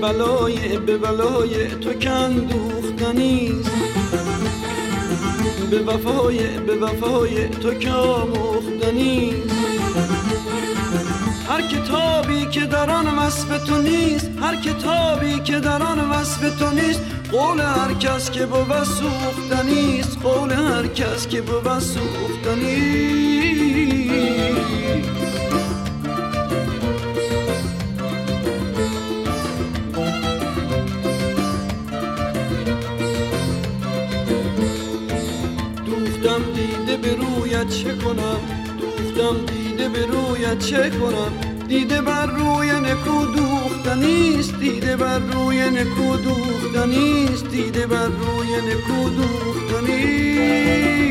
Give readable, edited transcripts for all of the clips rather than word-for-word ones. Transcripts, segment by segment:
به بلای تو کندوختنیست، به وفای تو که آموختنیست. هر کتابی که در آن وصف تو نیست، هر کتابی که در آن وصف تو نیست، قول هر کس که بود سوختنیست، قول هر کس که بود سوختنیست. دوختم دیده به رویت چه کنم، دوختم دیده به رویت چه کنم، دیده بر روی نکو دوختنیست، دیده بر روی نکو دوختنیست، دیده بر روی نکو دوختنیست.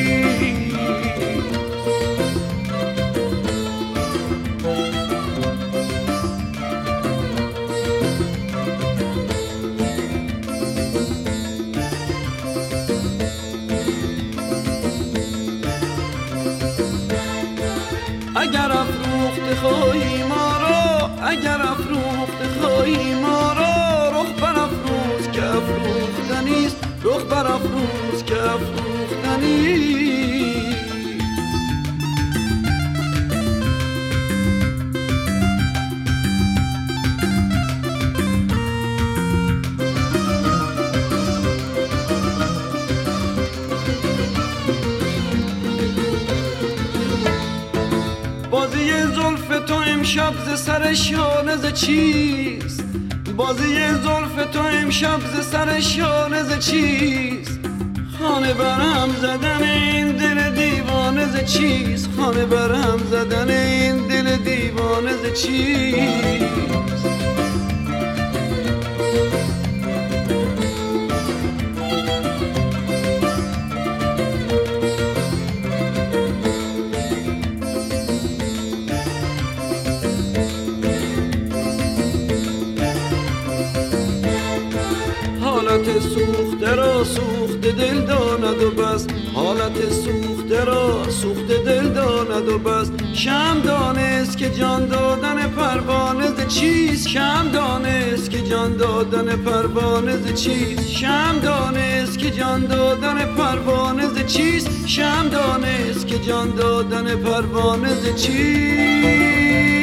اگر افروخته خواهی ما را، اگر افروخته خواهی ما را، رخ برافروز که افروختنیست، رخ برافروز که افروختنیست. بازی زلف تو امشب ز سر شانه ز چیست، بازی زلف تو امشب ز سر شانه ز چیست، خانه برهم زدن این دل دیوانه ز چیست، خانه برهم زدن این دل دیوانه ز چیست. حالت سوخته را سوخته دل داند و بس، حالت سوخته را سوخته دل داند و بس. شم دانست که جان دادن پروانه ز چیست، شم دانست که جان دادن پروانه ز چیست، شم دانست که جان دادن پروانه ز چیست، شم دانست که جان دادن پروانه ز چیست.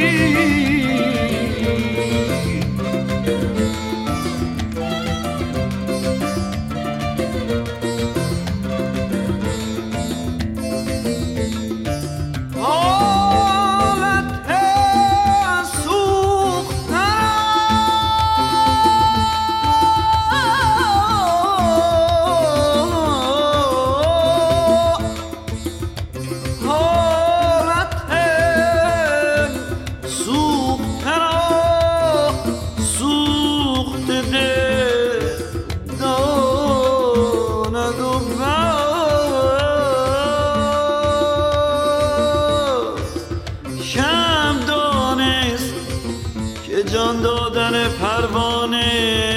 جان دادن پروانه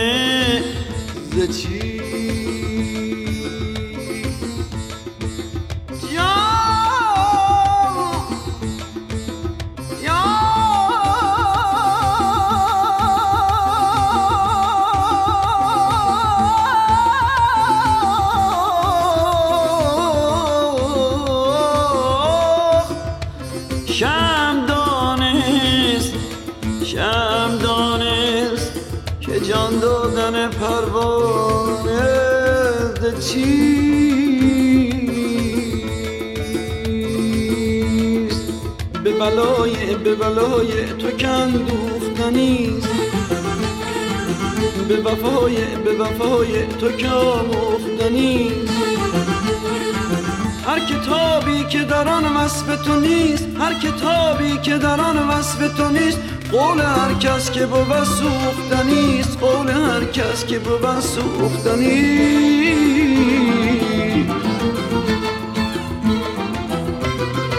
ز چی شم دانست که جان دادن پروانه ز چیست. به بلای تو کندوختنیست، به وفای تو که آموختنیست. هر کتابی که در آن وصف تو نیست، هر کتابی که در آن وصف تو نیست، قول هر کس که بود سوختنیست، قول هر کس که بود سوختنیست.